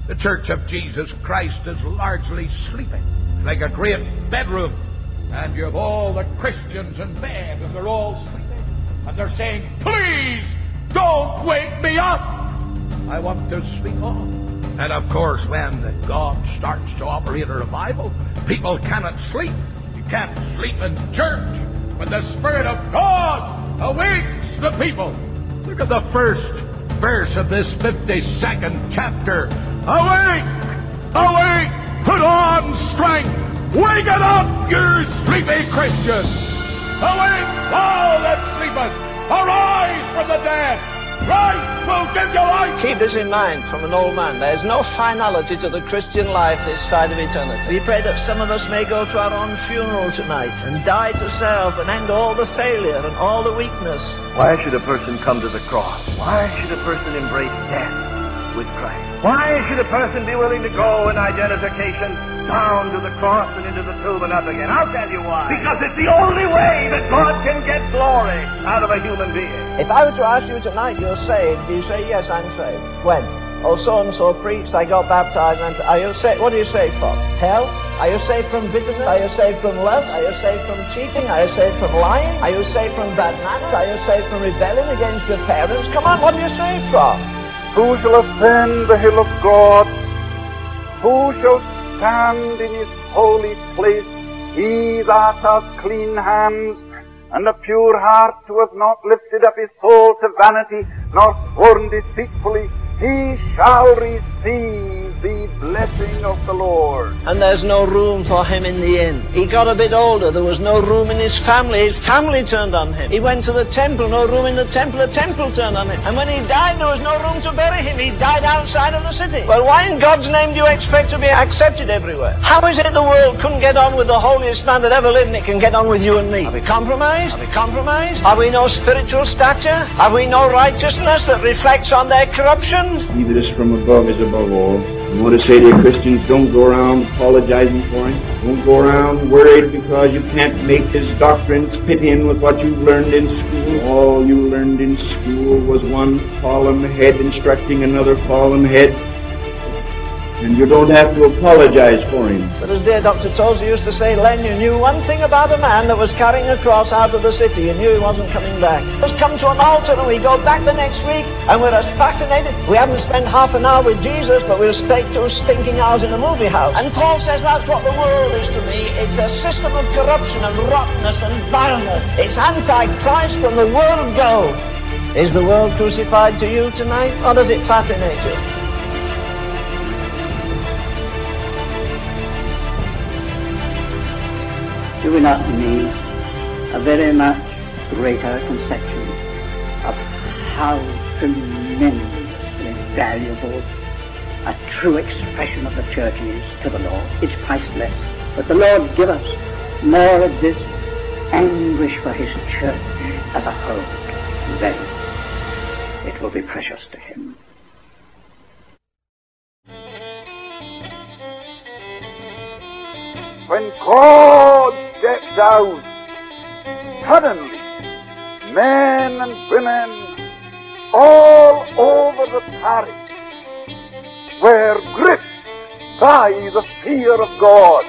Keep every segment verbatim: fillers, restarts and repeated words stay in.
The Church of Jesus Christ is largely sleeping. It's like a great bedroom. And you have all the Christians in bed, and they're all sleeping. And they're saying, please, don't wake me up. I want to sleep on. And of course, when God starts to operate a revival, people cannot sleep. You can't sleep in church when the Spirit of God awakes the people. Look at the first verse of this fifty-second chapter. Awake! Awake! Put on strength! Wake it up, you sleepy Christians! Awake, thou that sleepest! Arise from the dead! Christ will give you life! Keep this in mind from an old man. There is no finality to the Christian life this side of eternity. We pray that some of us may go to our own funeral tonight and die to self and end all the failure and all the weakness. Why should a person come to the cross? Why should a person embrace death with Christ? Why should a person be willing to go in identification down to the cross and into the tomb and up again? I'll tell you why. Because it's the only way that God can get glory out of a human being. If I were to ask you tonight, you're saved, do you say, yes, I'm saved? When? Oh, so-and-so preached, I got baptized, and are you saved? What are you saved from? Hell? Are you saved from bitterness? Are you saved from lust? Are you saved from cheating? Are you saved from lying? Are you saved from bad manners? Are you saved from rebelling against your parents? Come on, what are you saved from? Who shall ascend the hill of God? Who shall stand in his holy place? He that has clean hands and a pure heart, who has not lifted up his soul to vanity, nor sworn deceitfully, he shall receive the blessing of the Lord. And there's no room for him in the inn. He got a bit older, there was no room in his family. His family turned on him. He went to the temple, no room in the temple, the temple turned on him. And when he died, there was no room to bury him. He died outside of the city. Well, why in God's name do you expect to be accepted everywhere? How is it the world couldn't get on with the holiest man that ever lived, and it can get on with you and me? Have we compromised? Have we compromised? Have we no spiritual stature? Have we no righteousness that reflects on their corruption? He that is from above is above all. I want to say to you, Christians, don't go around apologizing for him. Don't go around worried because you can't make his doctrines fit in with what you've learned in school. All you learned in school was one fallen head instructing another fallen head. And you don't have to apologize for him. But as dear Doctor Tozer used to say, Len, you knew one thing about a man that was carrying a cross out of the city. You knew he wasn't coming back. Let's come to an altar and we go back the next week and we're as fascinated. We haven't spent half an hour with Jesus, but we'll stay two stinking hours in a movie house. And Paul says that's what the world is to me. It's a system of corruption and rottenness and vileness. It's anti-Christ from the world go. Is the world crucified to you tonight, or does it fascinate you? Do we not need a very much greater conception of how tremendously valuable a true expression of the church is to the Lord? It's priceless. But the Lord give us more of this anguish for his church as a whole. Then it will be precious to him. When God steps out, suddenly men and women all over the parish were gripped by the fear of God.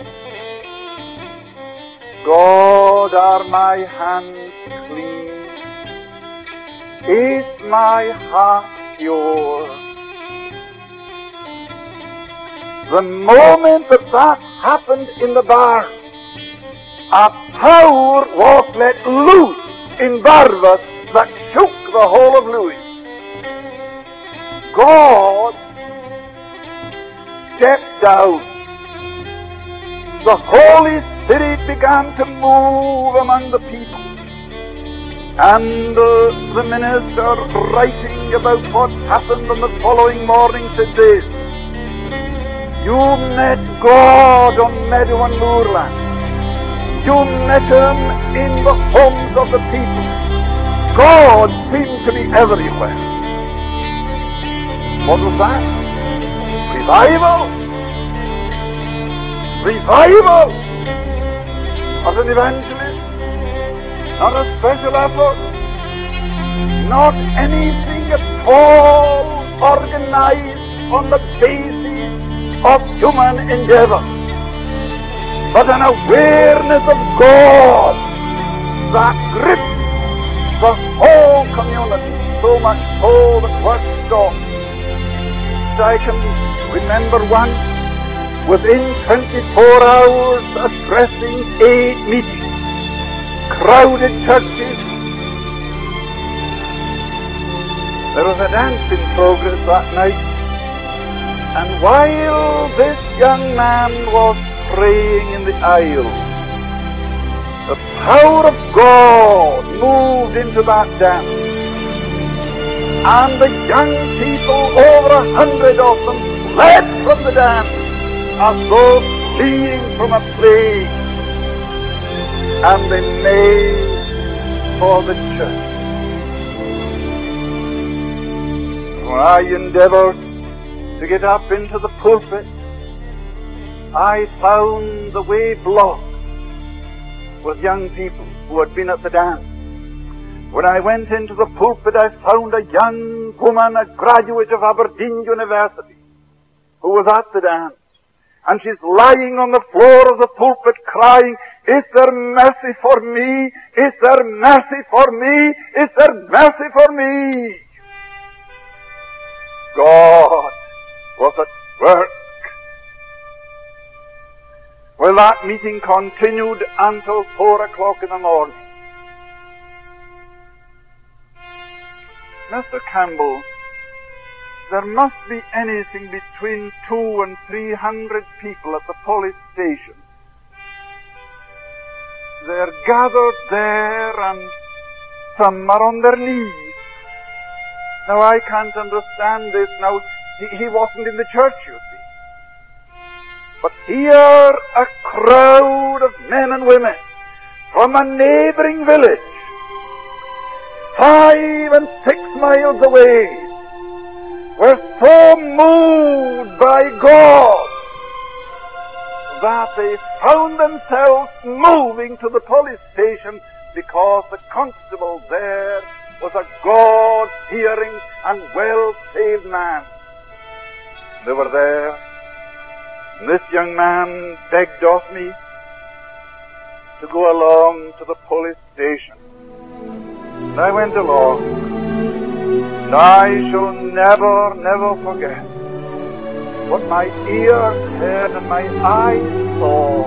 God, are my hands clean? Is my heart pure? The moment that that happened in the barn, a power was let loose in Barnabas that shook the whole of Louis. God stepped out. The Holy Spirit began to move among the people. And uh, the minister, writing about what happened on the following morning, said this: you met God on Meadow and Moorland. You met him in the homes of the people. God seemed to be everywhere. What was that? Revival. Revival. As an evangelist, not a special effort, not anything at all organized on the basis of human endeavor, but an awareness of God that grips the whole community, so much so that work stopped. I can remember once, within twenty-four hours, addressing eight meetings, crowded churches. There was a dance in progress that night, and while this young man was praying in the aisle, the power of God moved into that dance, and the young people, over a hundred of them, fled from the dance as though fleeing from a plague, and they made for the church. When I endeavored to get up into the pulpit, I found the way blocked with young people who had been at the dance. When I went into the pulpit, I found a young woman, a graduate of Aberdeen University, who was at the dance. And she's lying on the floor of the pulpit crying, "Is there mercy for me? Is there mercy for me? Is there mercy for me?" God was at work. Well, that meeting continued until four o'clock in the morning. Mister Campbell, there must be anything between two and three hundred people at the police station. They're gathered there and some are on their knees. Now, I can't understand this. Now, he, he wasn't in the church, you see. But here, a crowd of men and women from a neighboring village, five and six miles away, were so moved by God that they found themselves moving to the police station because the constable there was a God-fearing and well-saved man. They were there, and this young man begged of me to go along to the police station. And I went along, and I shall never, never forget what my ears heard and my eyes saw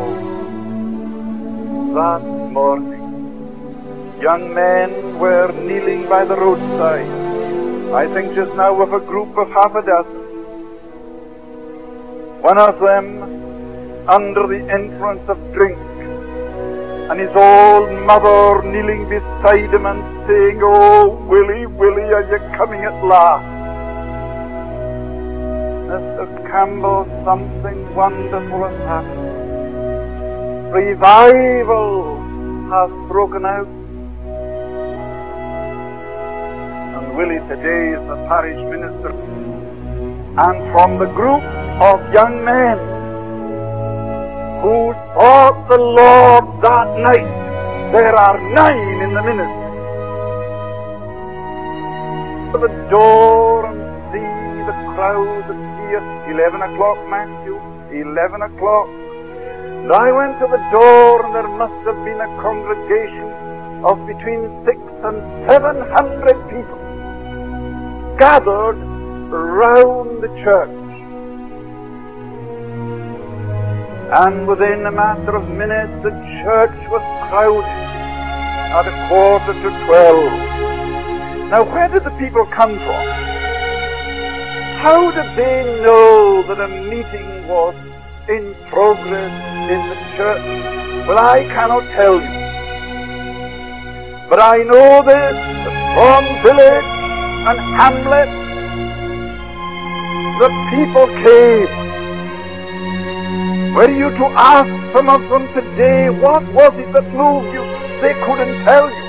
that morning. Young men were kneeling by the roadside, I think just now with a group of half a dozen. One of them under the influence of drink, and his old mother kneeling beside him and saying, "Oh, Willie, Willie, are you coming at last?" Mister Campbell, something wonderful has happened. Revival has broken out. And Willie today is the parish minister. And from the group of young men who sought the Lord that night, there are nine in the ministry. To the door and see the crowd here. Eleven o'clock, Matthew. Eleven o'clock. And I went to the door, and there must have been a congregation of between six and seven hundred people gathered round the church. And within a matter of minutes, the church was crowded at a quarter to twelve. Now, where did the people come from? How did they know that a meeting was in progress in the church? Well, I cannot tell you. But I know this, that from village and hamlet, the people came. Were you to ask some of them today, what was it that moved you? They couldn't tell you.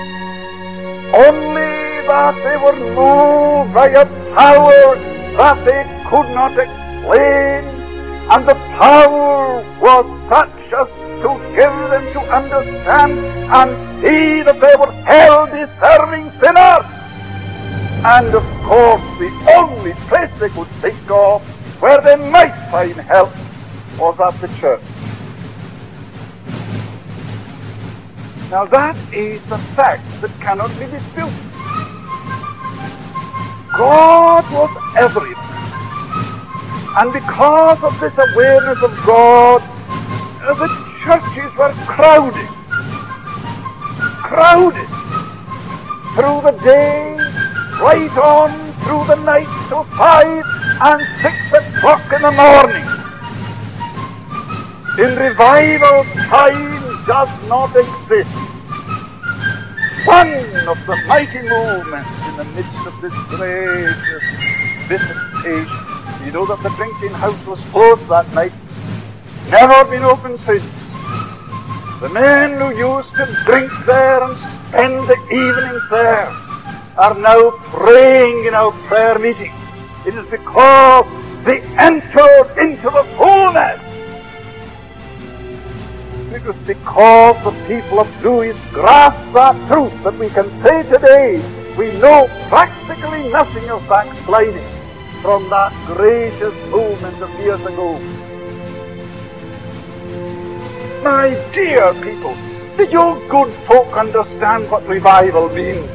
Only that they were moved by a power that they could not explain, and the power was such as to give them to understand and see that they were hell-deserving sinners. And of course the only place they could think of where they might find help was at the church. Now that is a fact that cannot be disputed. God was everywhere. And because of this awareness of God, the churches were crowded. Crowded. Through the day, right on through the night till five and six o'clock in the morning. In revival, time does not exist. One of the mighty movements in the midst of this gracious visitation. You know that the drinking house was closed that night. Never been opened since. The men who used to drink there and spend the evenings there are now praying in our prayer meetings. It is because they entered into the fullness. It was because the people of Lewis grasped that truth that we can say today we know practically nothing of backsliding from that gracious movement of years ago. My dear people, do you good folk understand what revival means?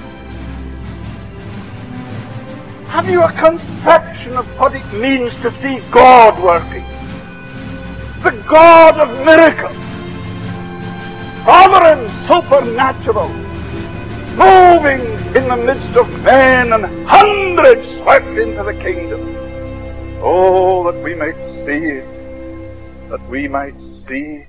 Have you a conception of what it means to see God working? The God of miracles, sovereign, supernatural, moving in the midst of men, and hundreds swept into the kingdom. Oh, that we might see it, that we might see it.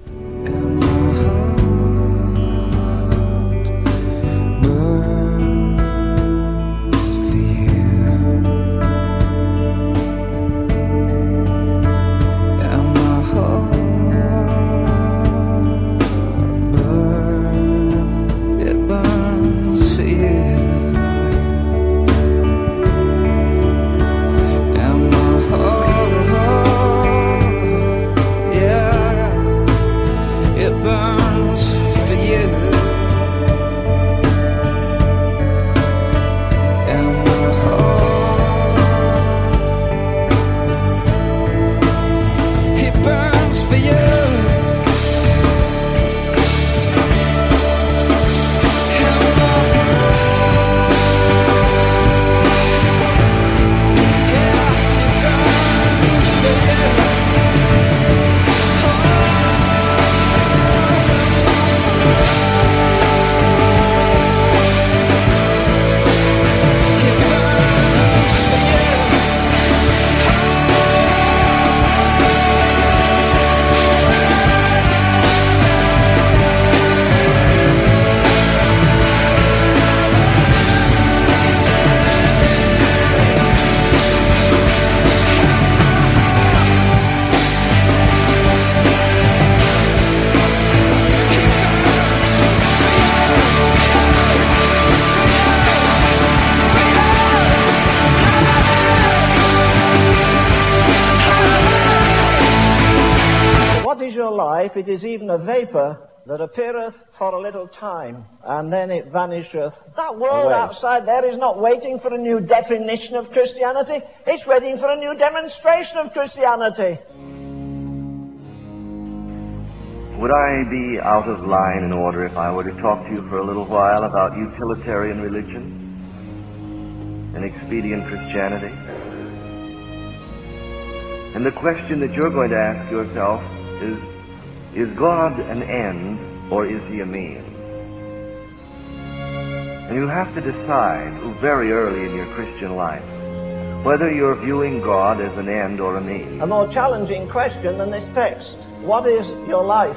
It is even a vapor that appeareth for a little time, and then it vanisheth. That world away. Outside there is not waiting for a new definition of Christianity. It's waiting for a new demonstration of Christianity. Would I be out of line in order if I were to talk to you for a little while about utilitarian religion and expedient Christianity? And the question that you're going to ask yourself is, is God an end, or is he a means? And you have to decide very early in your Christian life whether you're viewing God as an end or a means. A more challenging question than this text. What is your life?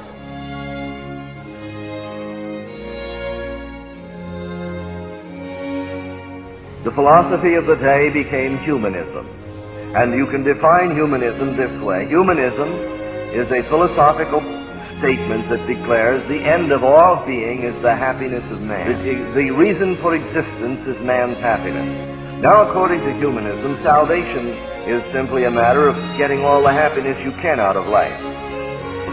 The philosophy of the day became humanism. And you can define humanism this way. Humanism is a philosophical statement that declares the end of all being is the happiness of man. The, the reason for existence is man's happiness. Now, according to humanism, salvation is simply a matter of getting all the happiness you can out of life.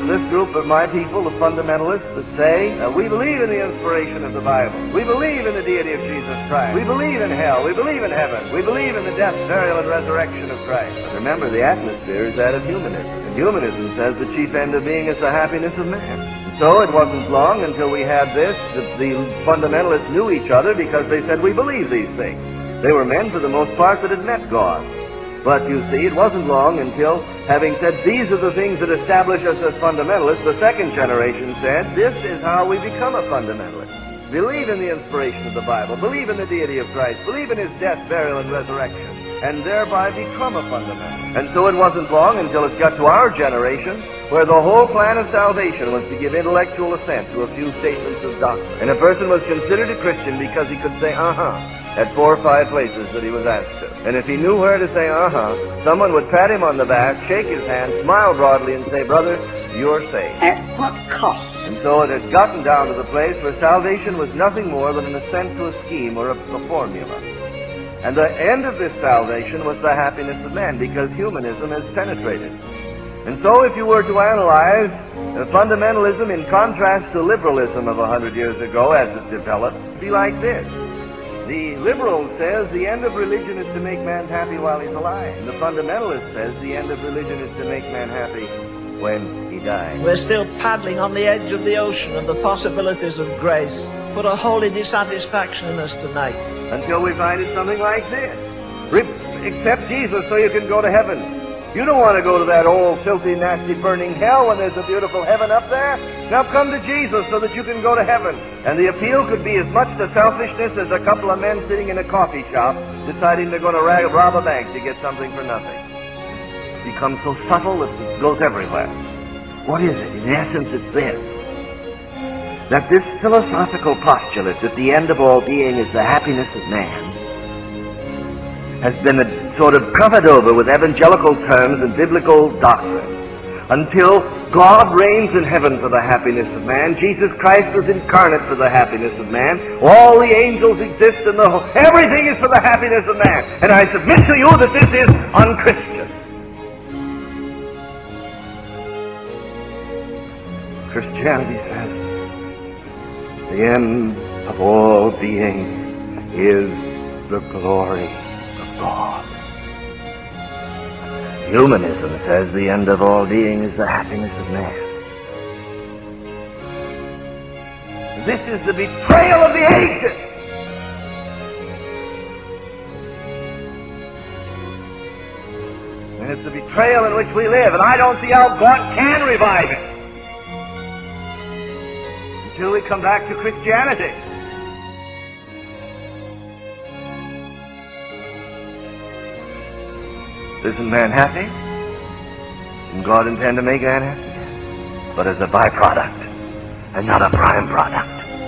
this group of my people, the fundamentalists, that say, uh, we believe in the inspiration of the Bible. We believe in the deity of Jesus Christ. We believe in hell. We believe in heaven. We believe in the death, burial, and resurrection of Christ. But remember, the atmosphere is that of humanism. And humanism says the chief end of being is the happiness of man. And so it wasn't long until we had this that the fundamentalists knew each other because they said, we believe these things. They were men, for the most part, that had met God. But you see, it wasn't long until, having said these are the things that establish us as fundamentalists, the second generation said, this is how we become a fundamentalist. Believe in the inspiration of the Bible, believe in the deity of Christ, believe in his death, burial, and resurrection, and thereby become a fundamentalist. And so it wasn't long until it got to our generation, where the whole plan of salvation was to give intellectual assent to a few statements of doctrine. And a person was considered a Christian because he could say, uh-huh, at four or five places that he was asked to. And if he knew where to say uh-huh, someone would pat him on the back, shake his hand, smile broadly, and say, brother, you're saved. At what cost? And so it had gotten down to the place where salvation was nothing more than an assent to a scheme or a, a formula. And the end of this salvation was the happiness of man, because humanism has penetrated. And so if you were to analyze uh, fundamentalism in contrast to liberalism of a hundred years ago as it developed, it'd be like this. The liberal says the end of religion is to make man happy while he's alive. And the fundamentalist says the end of religion is to make man happy when he dies. We're still paddling on the edge of the ocean of the possibilities of grace. Put a holy dissatisfaction in us tonight. Until we find it something like this. Re- accept Jesus so you can go to heaven. You don't want to go to that old, filthy, nasty, burning hell when there's a beautiful heaven up there. Now come to Jesus so that you can go to heaven. And the appeal could be as much to selfishness as a couple of men sitting in a coffee shop deciding they're going to rag, rob a bank to get something for nothing. It becomes so subtle that it goes everywhere. What is it? In essence, it's this. That this philosophical postulate that the end of all being is the happiness of man has been a sort of covered over with evangelical terms and biblical doctrine until God reigns in heaven for the happiness of man. Jesus Christ was incarnate for the happiness of man. All the angels exist in the whole. Everything is for the happiness of man. And I submit to you that this is unchristian. Christianity says the end of all being is the glory of God. Humanism says the end of all being is the happiness of man. This is the betrayal of the ages. And it's the betrayal in which we live, and I don't see how God can revive it until we come back to Christianity. Isn't man happy? Didn't God intend to make man happy? But as a byproduct, and not a prime product.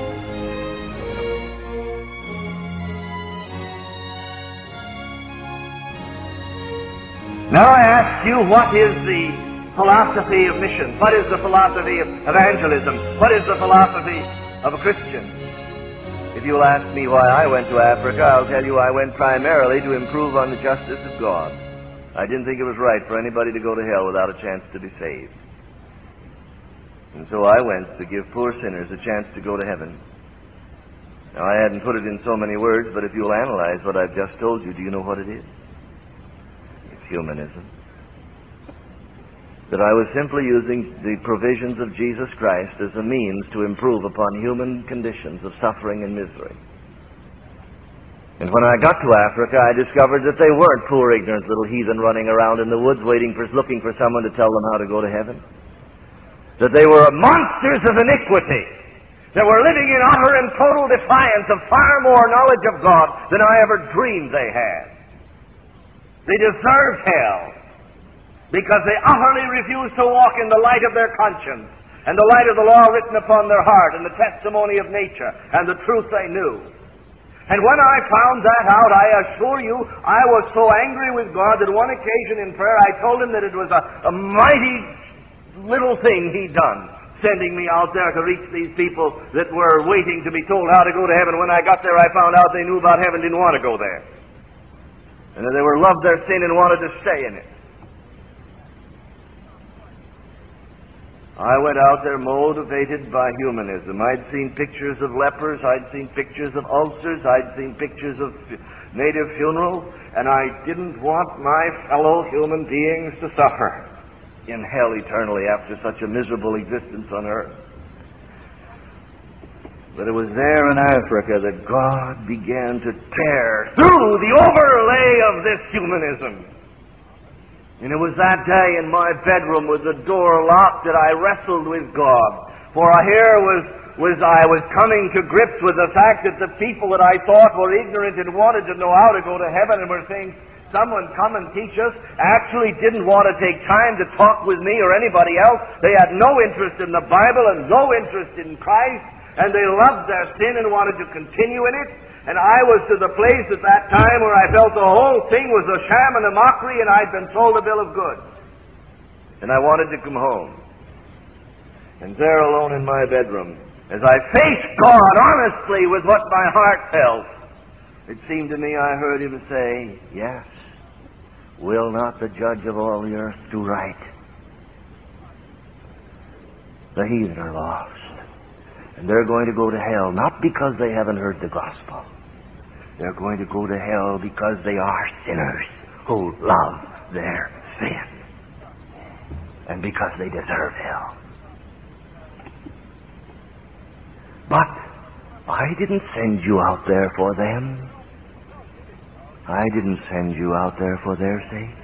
Now I ask you, what is the philosophy of mission? What is the philosophy of evangelism? What is the philosophy of a Christian? If you'll ask me why I went to Africa, I'll tell you I went primarily to improve on the justice of God. I didn't think it was right for anybody to go to hell without a chance to be saved. And so I went to give poor sinners a chance to go to heaven. Now, I hadn't put it in so many words, but if you'll analyze what I've just told you, do you know what it is? It's humanism. That I was simply using the provisions of Jesus Christ as a means to improve upon human conditions of suffering and misery. And when I got to Africa, I discovered that they weren't poor, ignorant little heathen running around in the woods waiting for, looking for someone to tell them how to go to heaven. That they were monsters of iniquity that were living in utter and total defiance of far more knowledge of God than I ever dreamed they had. They deserved hell because they utterly refused to walk in the light of their conscience and the light of the law written upon their heart and the testimony of nature and the truth they knew. And when I found that out, I assure you, I was so angry with God that one occasion in prayer I told him that it was a, a mighty little thing he'd done, sending me out there to reach these people that were waiting to be told how to go to heaven. When I got there, I found out they knew about heaven, didn't want to go there. And that they were loved their sin and wanted to stay in it. I went out there motivated by humanism. I'd seen pictures of lepers, I'd seen pictures of ulcers, I'd seen pictures of native funerals, and I didn't want my fellow human beings to suffer in hell eternally after such a miserable existence on earth. But it was there in Africa that God began to tear through the overlay of this humanism. And it was that day in my bedroom with the door locked that I wrestled with God. For here was, was I was coming to grips with the fact that the people that I thought were ignorant and wanted to know how to go to heaven and were saying, someone come and teach us, actually didn't want to take time to talk with me or anybody else. They had no interest in the Bible and no interest in Christ, and they loved their sin and wanted to continue in it. And I was to the place at that time where I felt the whole thing was a sham and a mockery, and I'd been sold a bill of goods. And I wanted to come home. And there alone in my bedroom, as I faced God honestly with what my heart felt, it seemed to me I heard him say, yes, will not the judge of all the earth do right? The heathen are lost. And they're going to go to hell, not because they haven't heard the gospel. They're going to go to hell because they are sinners who love their sin. And because they deserve hell. But I didn't send you out there for them. I didn't send you out there for their sake.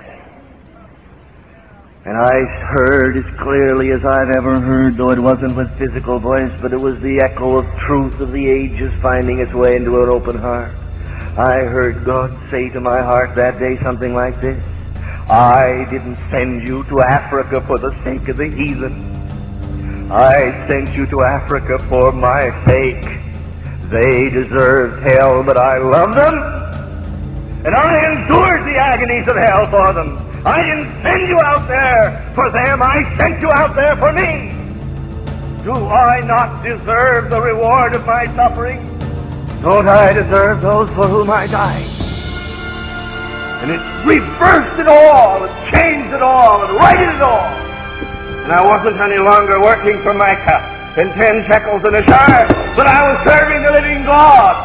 And I heard as clearly as I've ever heard, though it wasn't with physical voice, but it was the echo of truth of the ages finding its way into an open heart. I heard God say to my heart that day something like this: I didn't send you to Africa for the sake of the heathen. I sent you to Africa for my sake. They deserved hell, but I loved them, and I endured the agonies of hell for them. I didn't send you out there for them. I sent you out there for me. Do I not deserve the reward of my suffering? Don't I deserve those for whom I died? And it reversed it all, and changed it all, and righted it all. And I wasn't any longer working for Micah and ten shekels in a jar, but I was serving the living God.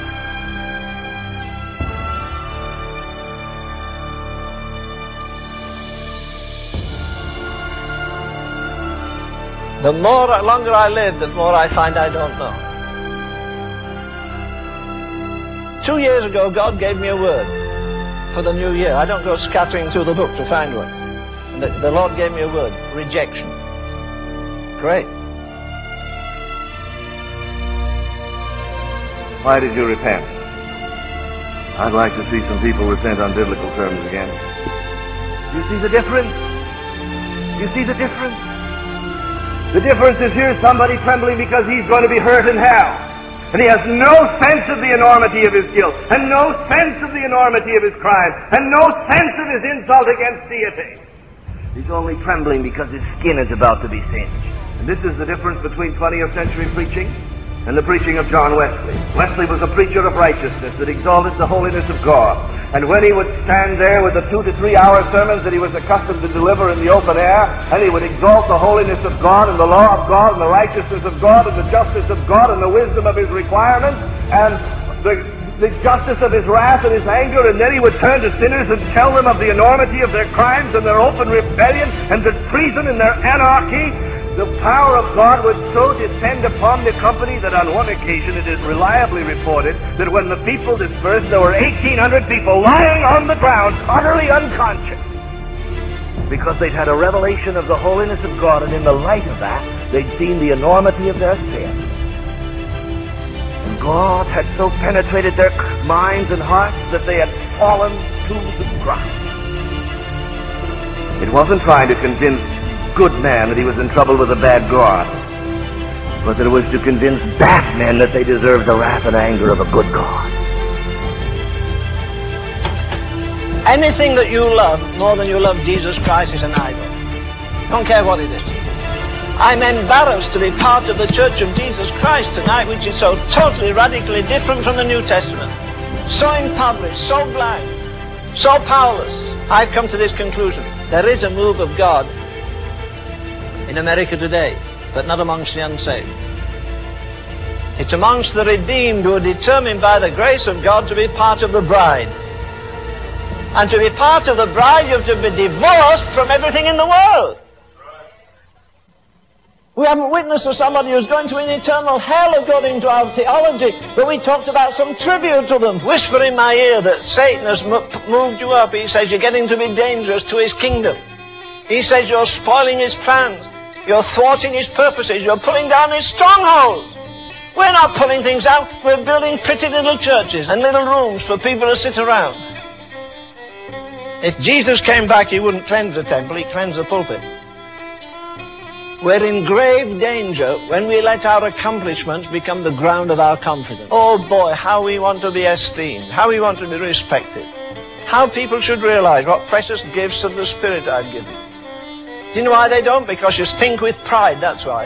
The more, longer I live, the more I find I don't know. Two years ago, God gave me a word for the new year. I don't go scattering through the book to find one. And the, the Lord gave me a word: rejection. Great. Why did you repent? I'd like to see some people repent on biblical terms again. You see the difference? You see the difference? The difference is here's somebody trembling because he's going to be hurt in hell. And he has no sense of the enormity of his guilt, and no sense of the enormity of his crime, and no sense of his insult against deity. He's only trembling because his skin is about to be singed. And this is the difference between twentieth century preaching and the preaching of John Wesley. Wesley was a preacher of righteousness that exalted the holiness of God. And when he would stand there with the two to three hour sermons that he was accustomed to deliver in the open air, and he would exalt the holiness of God and the law of God and the righteousness of God and the justice of God and the wisdom of his requirements and the, the justice of his wrath and his anger, and then he would turn to sinners and tell them of the enormity of their crimes and their open rebellion and the treason and their anarchy. The power of God would so descend upon the company that on one occasion it is reliably reported that when the people dispersed, there were eighteen hundred people lying on the ground, utterly unconscious, because they'd had a revelation of the holiness of God, and in the light of that, they'd seen the enormity of their sin. And God had so penetrated their minds and hearts that they had fallen to the ground. It wasn't trying to convince good man that he was in trouble with a bad God, but that it was to convince bad men that they deserved the wrath and anger of a good God. Anything that you love more than you love Jesus Christ is an idol. Don't care what it is. I'm embarrassed to be part of the Church of Jesus Christ tonight, which is so totally, radically different from the New Testament. So impoverished, so blind, so powerless. I've come to this conclusion: there is a move of God in America today, but not amongst the unsaved. It's amongst the redeemed who are determined by the grace of God to be part of the bride. And to be part of the bride, you have to be divorced from everything in the world. We haven't witnessed to somebody who's going to an eternal hell according to our theology, but we talked about some tribute to them. Whisper in my ear that Satan has moved you up. He says you're getting to be dangerous to his kingdom. He says you're spoiling his plans. You're thwarting his purposes. You're pulling down his strongholds. We're not pulling things down. We're building pretty little churches and little rooms for people to sit around. If Jesus came back, he wouldn't cleanse the temple. He'd cleanse the pulpit. We're in grave danger when we let our accomplishments become the ground of our confidence. Oh boy, how we want to be esteemed, how we want to be respected, how people should realize what precious gifts of the Spirit I've given. Do you know why they don't? Because you stink with pride, that's why.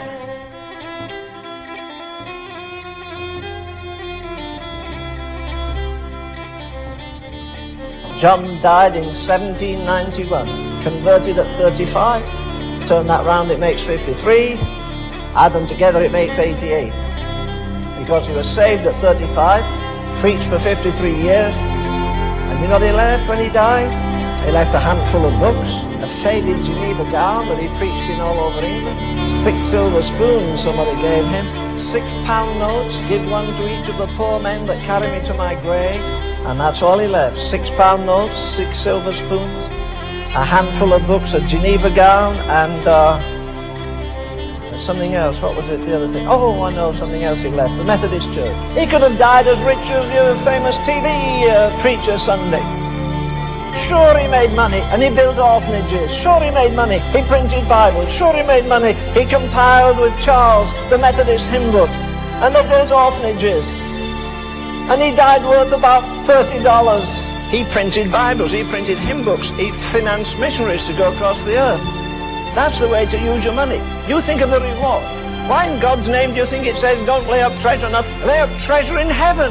John died in seventeen ninety-one, converted at thirty-five. Turn that round, it makes fifty-three. Add them together, it makes eighty-eight. Because he was saved at thirty-five, preached for fifty-three years. And you know what he left when he died? He left a handful of books, a faded Geneva gown that he preached in all over England, six silver spoons somebody gave him, six pound notes, give one to each of the poor men that carry me to my grave. And that's all he left. Six pound notes, six silver spoons, a handful of books, a Geneva gown, and uh, something else. What was it, the other thing? Oh, I know something else he left. The Methodist Church. He could have died as rich as your famous T V uh, preacher Sunday. Sure, he made money, and he built orphanages. Sure, he made money. He printed Bibles. Sure, he made money. He compiled with Charles the Methodist hymn book, and they built orphanages. And he died worth about thirty dollars. He printed Bibles, he printed hymn books, he financed missionaries to go across the earth. That's the way to use your money. You think of the reward. Why in God's name do you think it says don't lay up treasure on earth? Lay up treasure in heaven.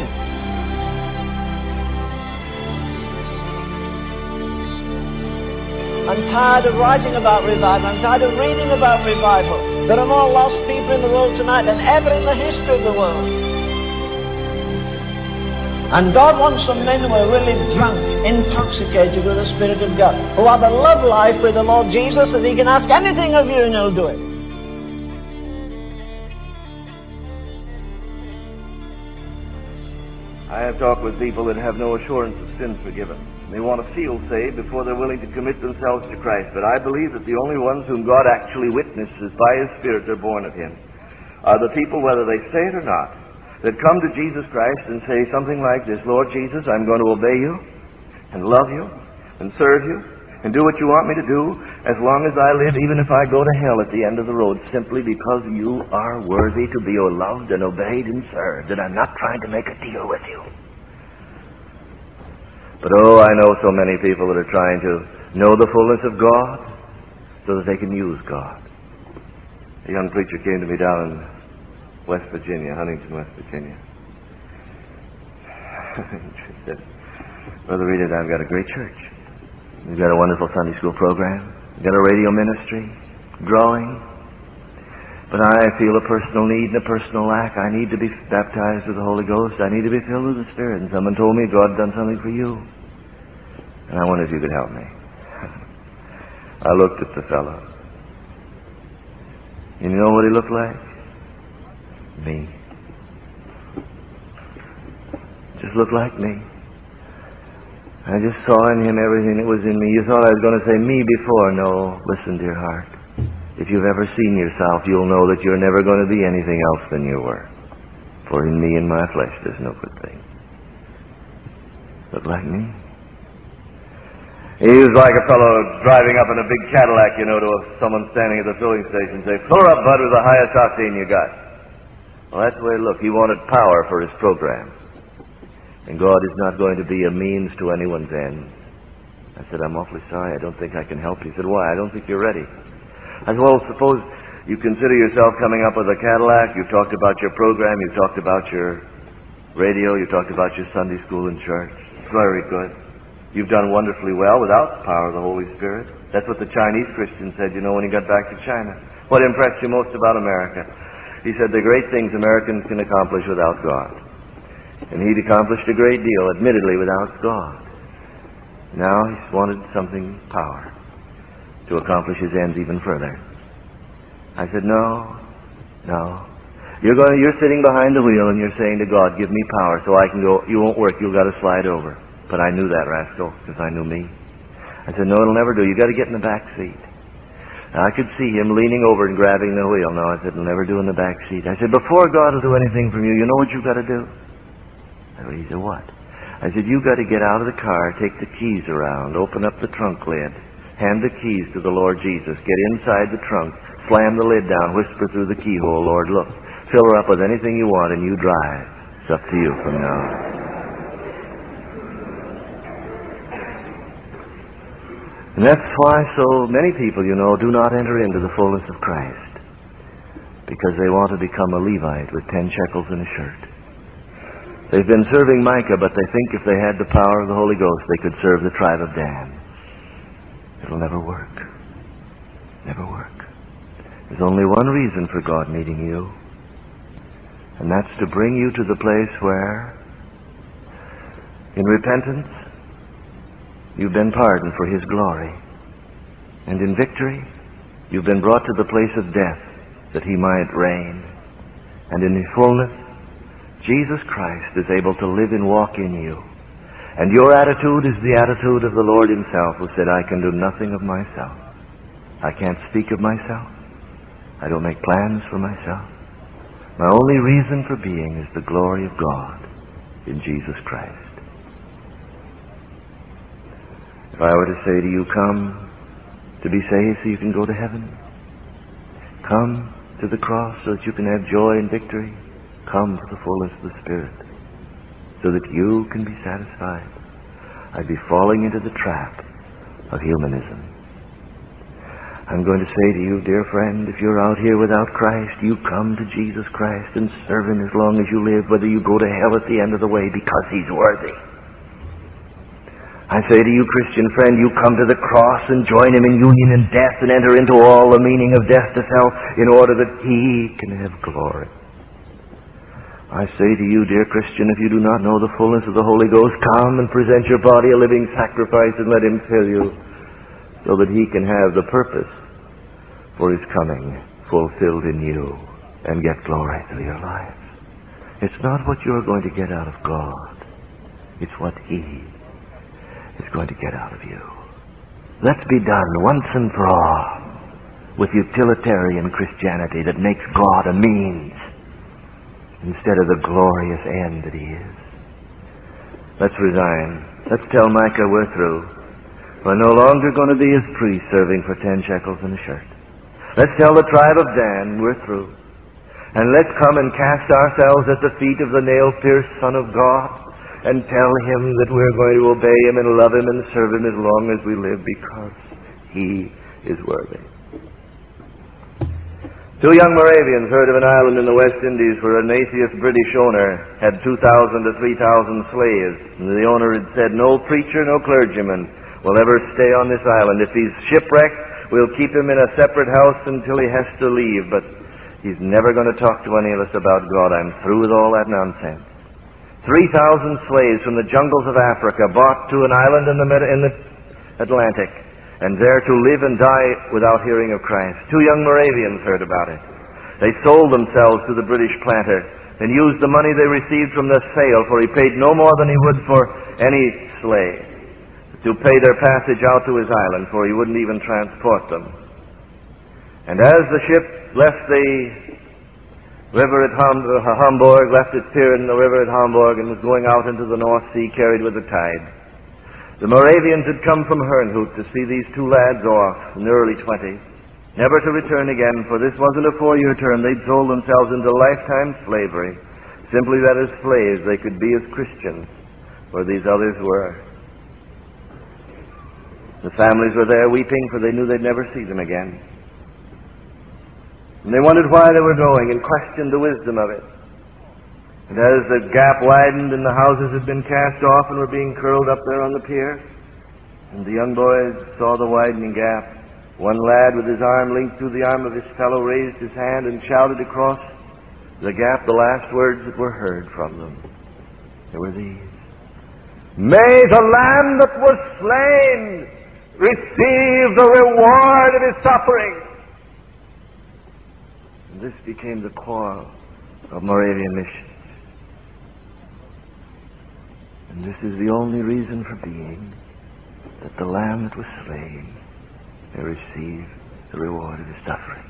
I'm tired of writing about revival. I'm tired of reading about revival. There are more lost people in the world tonight than ever in the history of the world. And God wants some men who are really drunk, intoxicated with the Spirit of God, who have a love life with the Lord Jesus that he can ask anything of you and he'll do it. I have talked with people that have no assurance of sins forgiven. They want to feel saved before they're willing to commit themselves to Christ. But I believe that the only ones whom God actually witnesses by His Spirit are born of Him are the people, whether they say it or not, that come to Jesus Christ and say something like this: Lord Jesus, I'm going to obey you and love you and serve you and do what you want me to do as long as I live, even if I go to hell at the end of the road, simply because you are worthy to be loved and obeyed and served, and I'm not trying to make a deal with you. But oh, I know so many people that are trying to know the fullness of God so that they can use God. A young preacher came to me down in West Virginia, Huntington, West Virginia. He said, Brother Reed, I've got a great church. We've got a wonderful Sunday school program. We've got a radio ministry, growing. But I feel a personal need and a personal lack. I need to be baptized with the Holy Ghost. I need to be filled with the Spirit. And someone told me God had done something for you. And I wondered if you could help me. I looked at the fellow. And you know what he looked like? Me. Just looked like me. I just saw in him everything that was in me. You thought I was going to say me before. No, listen, dear heart. If you've ever seen yourself, you'll know that you're never going to be anything else than you were. For in me and my flesh there's no good thing. Look like me. He was like a fellow driving up in a big Cadillac, you know, to someone standing at the filling station and say, "Fill her up, bud, with the highest octane you got." Well, that's the way it looked. He wanted power for his program. And God is not going to be a means to anyone's end. I said, "I'm awfully sorry. I don't think I can help you." He said, "Why? I don't think you're ready." I said, "Well, suppose you consider yourself coming up with a Cadillac. You've talked about your program. You've talked about your radio. You've talked about your Sunday school and church. Very good. You've done wonderfully well without the power of the Holy Spirit." That's what the Chinese Christian said, you know, when he got back to China. What impressed you most about America? He said, the great things Americans can accomplish without God. And he'd accomplished a great deal, admittedly, without God. Now he wanted something, power, to accomplish his ends even further. I said, no, no. You're going. You're sitting behind the wheel and you're saying to God, give me power so I can go. You won't work. You've got to slide over. But I knew that rascal because I knew me. I said, no, it'll never do. You've got to get in the back seat. Now, I could see him leaning over and grabbing the wheel. No, I said, it'll never do in the back seat. I said, before God will do anything from you, you know what you've got to do? He said, what? I said, you've got to get out of the car, take the keys around, open up the trunk lid, hand the keys to the Lord Jesus, get inside the trunk, slam the lid down, whisper through the keyhole, Lord, look, fill her up with anything you want and you drive. It's up to you from now on. And that's why so many people, you know, do not enter into the fullness of Christ. Because they want to become a Levite with ten shekels in a shirt. They've been serving Micah, but they think if they had the power of the Holy Ghost, they could serve the tribe of Dan. It'll never work. Never work. There's only one reason for God needing you, and that's to bring you to the place where, in repentance, you've been pardoned for His glory, and in victory, you've been brought to the place of death that He might reign, and in His fullness, Jesus Christ is able to live and walk in you. And your attitude is the attitude of the Lord Himself, who said, I can do nothing of myself. I can't speak of myself. I don't make plans for myself. My only reason for being is the glory of God in Jesus Christ. If I were to say to you, come to be saved so you can go to heaven, come to the cross so that you can have joy and victory, come to the fullness of the Spirit so that you can be satisfied, I'd be falling into the trap of humanism. I'm going to say to you, dear friend, if you're out here without Christ, you come to Jesus Christ and serve Him as long as you live, whether you go to hell at the end of the way, because He's worthy. I say to you, Christian friend, you come to the cross and join Him in union in death and enter into all the meaning of death to self in order that He can have glory. I say to you, dear Christian, if you do not know the fullness of the Holy Ghost, come and present your body a living sacrifice and let Him fill you so that He can have the purpose for His coming fulfilled in you and get glory through your life. It's not what you're going to get out of God. It's what He is going to get out of you. Let's be done once and for all with utilitarian Christianity that makes God a means instead of the glorious end that He is. Let's resign. Let's tell Micah we're through. We're no longer going to be His priest serving for ten shekels in a shirt. Let's tell the tribe of Dan we're through. And let's come and cast ourselves at the feet of the nail-pierced Son of God and tell Him that we're going to obey Him and love Him and serve Him as long as we live because He is worthy. Two young Moravians heard of an island in the West Indies where an atheist British owner had two thousand to three thousand slaves. And the owner had said, no preacher, no clergyman will ever stay on this island. If he's shipwrecked, we'll keep him in a separate house until he has to leave. But he's never going to talk to any of us about God. I'm through with all that nonsense. Three thousand slaves from the jungles of Africa brought to an island in the, Mid- in the Atlantic, and there to live and die without hearing of Christ. Two young Moravians heard about it. They sold themselves to the British planter and used the money they received from the sale, for he paid no more than he would for any slave, to pay their passage out to his island, for he wouldn't even transport them. And as the ship left the river at Ham- Hamburg, left its pier in the river at Hamburg, and was going out into the North Sea, carried with the tide, the Moravians had come from Herrnhut to see these two lads off in the early twenties, never to return again, for this wasn't a four-year term. They'd sold themselves into lifetime slavery, simply that as slaves they could be as Christians, where these others were. The families were there weeping, for they knew they'd never see them again. And they wondered why they were going and questioned the wisdom of it. And as the gap widened and the houses had been cast off and were being curled up there on the pier, and the young boys saw the widening gap, One lad with his arm linked through the arm of his fellow raised his hand and shouted across the gap the last words that were heard from them. They were these: "May the Lamb that was slain receive the reward of his suffering." And this became the core of Moravian Mission. And this is the only reason for being, that the Lamb that was slain may receive the reward of his suffering.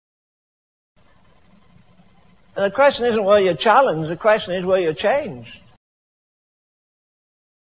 And the question isn't were you challenged, the question is were you changed?